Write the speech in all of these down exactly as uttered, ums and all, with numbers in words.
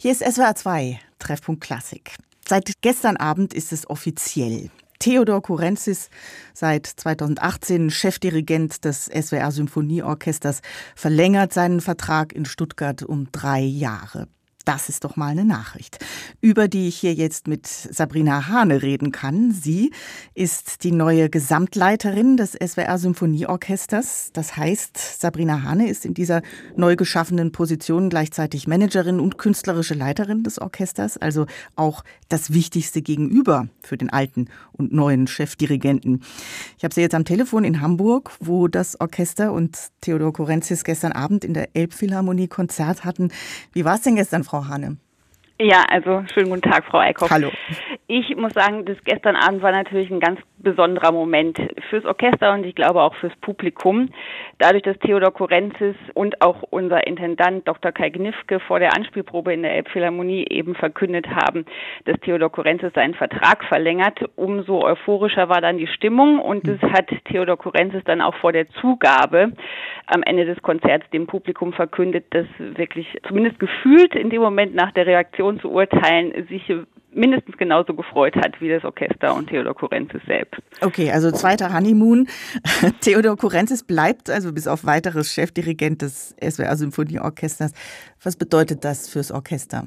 Hier ist S W R zwei, Treffpunkt Klassik. Seit gestern Abend ist es offiziell. Theodor Kurenzis, seit zweitausendachtzehn Chefdirigent des S W R Symphonieorchesters, verlängert seinen Vertrag in Stuttgart um drei Jahre. Das ist doch mal eine Nachricht, über die ich hier jetzt mit Sabrina Hane reden kann. Sie ist die neue Gesamtleiterin des S W R Symphonieorchesters. Das heißt, Sabrina Hane ist in dieser neu geschaffenen Position gleichzeitig Managerin und künstlerische Leiterin des Orchesters, also auch das wichtigste Gegenüber für den alten und neuen Chefdirigenten. Ich habe sie jetzt am Telefon in Hamburg, wo das Orchester und Theodor Kurenzis gestern Abend in der Elbphilharmonie Konzert hatten. Wie war es denn gestern, Frau Hane? Ja, also schönen guten Tag, Frau Eickhoff. Hallo. Ich muss sagen, das gestern Abend war natürlich ein ganz besonderer Moment fürs Orchester und ich glaube auch fürs Publikum. Dadurch, dass Theodor Kurenzis und auch unser Intendant Doktor Kai Gnifke vor der Anspielprobe in der Elbphilharmonie eben verkündet haben, dass Theodor Kurenzis seinen Vertrag verlängert, umso euphorischer war dann die Stimmung und das hat Theodor Kurenzis dann auch vor der Zugabe am Ende des Konzerts dem Publikum verkündet, dass wirklich zumindest gefühlt in dem Moment nach der Reaktion zu urteilen, sich mindestens genauso gefreut hat wie das Orchester und Theodor Kurenzis selbst. Okay, also zweiter Honeymoon. Theodor Kurenzis bleibt also bis auf weiteres Chefdirigent des S W R Symphonieorchesters. Was bedeutet das fürs Orchester?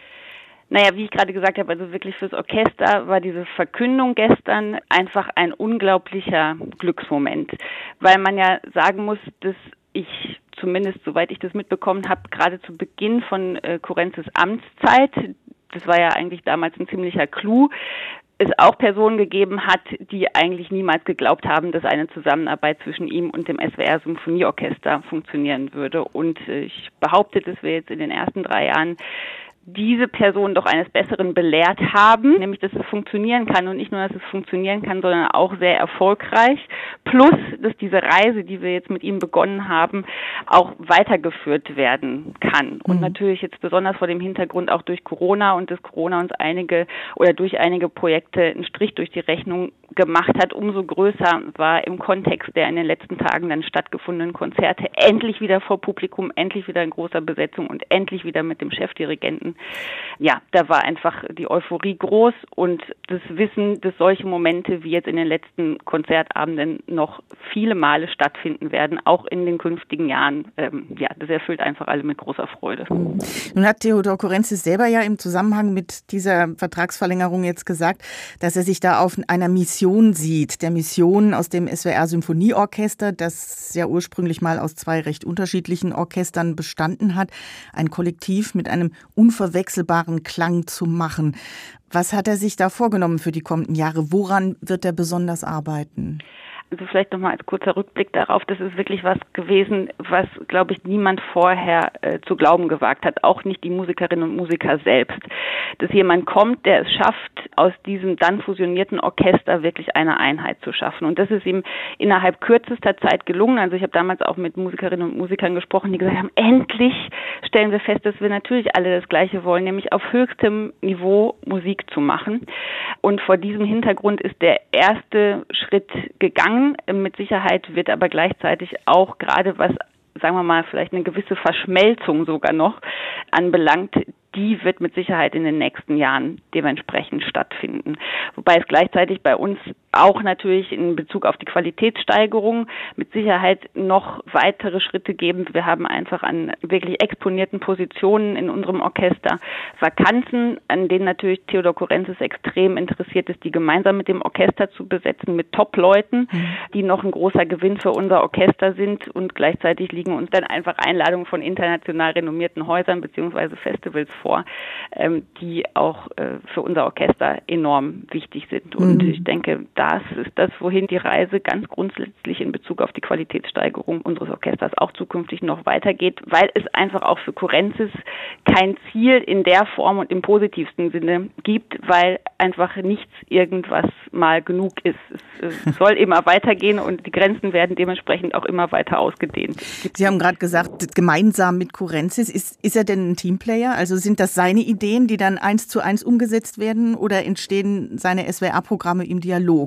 Naja, wie ich gerade gesagt habe, also wirklich fürs Orchester war diese Verkündung gestern einfach ein unglaublicher Glücksmoment, weil man ja sagen muss, dass ich zumindest, soweit ich das mitbekommen habe, gerade zu Beginn von äh, Kurenzis Amtszeit, das war ja eigentlich damals ein ziemlicher Clou, es auch Personen gegeben hat, die eigentlich niemals geglaubt haben, dass eine Zusammenarbeit zwischen ihm und dem S W R Symphonieorchester funktionieren würde. Und äh, ich behaupte, dass wir jetzt in den ersten drei Jahren diese Person doch eines Besseren belehrt haben, nämlich, dass es funktionieren kann und nicht nur, dass es funktionieren kann, sondern auch sehr erfolgreich. Plus, dass diese Reise, die wir jetzt mit ihm begonnen haben, auch weitergeführt werden kann. Und mhm. natürlich jetzt besonders vor dem Hintergrund auch durch Corona und dass Corona uns einige oder durch einige Projekte einen Strich durch die Rechnung gemacht hat, umso größer war im Kontext der in den letzten Tagen dann stattgefundenen Konzerte endlich wieder vor Publikum, endlich wieder in großer Besetzung und endlich wieder mit dem Chefdirigenten. Ja, da war einfach die Euphorie groß und das Wissen, dass solche Momente wie jetzt in den letzten Konzertabenden noch viele Male stattfinden werden, auch in den künftigen Jahren. Ähm, ja, das erfüllt einfach alle mit großer Freude. Mhm. Nun hat Theodor Kurenzis selber ja im Zusammenhang mit dieser Vertragsverlängerung jetzt gesagt, dass er sich da auf einer Mission sieht, der Mission aus dem S W R Symphonieorchester, das ja ursprünglich mal aus zwei recht unterschiedlichen Orchestern bestanden hat, ein Kollektiv mit einem unverwechselbaren Klang zu machen. Was hat er sich da vorgenommen für die kommenden Jahre? Woran wird er besonders arbeiten? Also vielleicht nochmal als kurzer Rückblick darauf, das ist wirklich was gewesen, was, glaube ich, niemand vorher äh, zu glauben gewagt hat, auch nicht die Musikerinnen und Musiker selbst. Dass jemand kommt, der es schafft, aus diesem dann fusionierten Orchester wirklich eine Einheit zu schaffen. Und das ist ihm innerhalb kürzester Zeit gelungen. Also ich habe damals auch mit Musikerinnen und Musikern gesprochen, die gesagt haben, endlich stellen wir fest, dass wir natürlich alle das Gleiche wollen, nämlich auf höchstem Niveau Musik zu machen. Und vor diesem Hintergrund ist der erste Schritt gegangen. Mit Sicherheit wird aber gleichzeitig auch gerade was, sagen wir mal, vielleicht eine gewisse Verschmelzung sogar noch anbelangt, die wird mit Sicherheit in den nächsten Jahren dementsprechend stattfinden. Wobei es gleichzeitig bei uns auch natürlich in Bezug auf die Qualitätssteigerung mit Sicherheit noch weitere Schritte geben. Wir haben einfach an wirklich exponierten Positionen in unserem Orchester Vakanzen, an denen natürlich Theodor Kurenzis extrem interessiert ist, die gemeinsam mit dem Orchester zu besetzen, mit Top-Leuten, mhm. die noch ein großer Gewinn für unser Orchester sind. Und gleichzeitig liegen uns dann einfach Einladungen von international renommierten Häusern bzw. Festivals vor, ähm, die auch äh, für unser Orchester enorm wichtig sind. Und mhm. ich denke, das ist das, wohin die Reise ganz grundsätzlich in Bezug auf die Qualitätssteigerung unseres Orchesters auch zukünftig noch weitergeht, weil es einfach auch für Kurenzis kein Ziel in der Form und im positivsten Sinne gibt, weil einfach nichts irgendwas mal genug ist. Es, es soll immer weitergehen und die Grenzen werden dementsprechend auch immer weiter ausgedehnt. Sie haben gerade gesagt, gemeinsam mit Kurenzis. Ist, ist er denn ein Teamplayer? Also sind das seine Ideen, die dann eins zu eins umgesetzt werden oder entstehen seine S W R-Programme im Dialog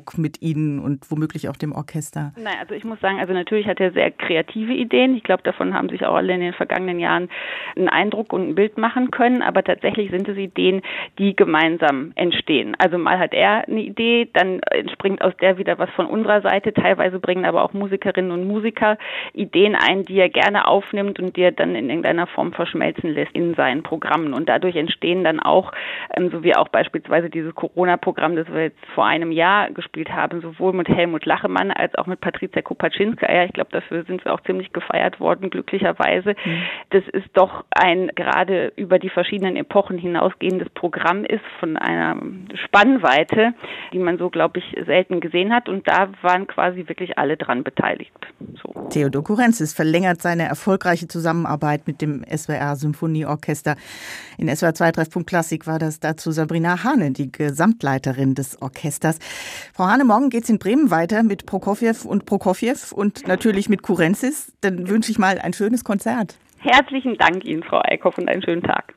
Dialog mit Ihnen und womöglich auch dem Orchester? Nein, also ich muss sagen, also natürlich hat er sehr kreative Ideen. Ich glaube, davon haben sich auch alle in den vergangenen Jahren einen Eindruck und ein Bild machen können. Aber tatsächlich sind es Ideen, die gemeinsam entstehen. Also mal hat er eine Idee, dann entspringt aus der wieder was von unserer Seite. Teilweise bringen aber auch Musikerinnen und Musiker Ideen ein, die er gerne aufnimmt und die er dann in irgendeiner Form verschmelzen lässt in seinen Programmen. Und dadurch entstehen dann auch, ähm, so wie auch beispielsweise dieses Corona-Programm, das wir jetzt vor einem Jahr gespielt haben, sowohl mit Helmut Lachemann als auch mit Patricia Kopaczynska. Ich glaube, dafür sind wir auch ziemlich gefeiert worden, glücklicherweise. Mhm. Das ist doch ein gerade über die verschiedenen Epochen hinausgehendes Programm ist von einer Spannweite, die man so, glaube ich, selten gesehen hat. Und da waren quasi wirklich alle dran beteiligt. So. Theodor Kurenzis verlängert seine erfolgreiche Zusammenarbeit mit dem S W R Symphonieorchester. In S W R zwei Treffpunkt Klassik war das dazu Sabrina Hane, die Gesamtleiterin des Orchesters. Frau Hane, morgen geht's in Bremen weiter mit Prokofjew und Prokofjew und natürlich mit Kurenzis. Dann wünsche ich mal ein schönes Konzert. Herzlichen Dank Ihnen, Frau Eickhoff, und einen schönen Tag.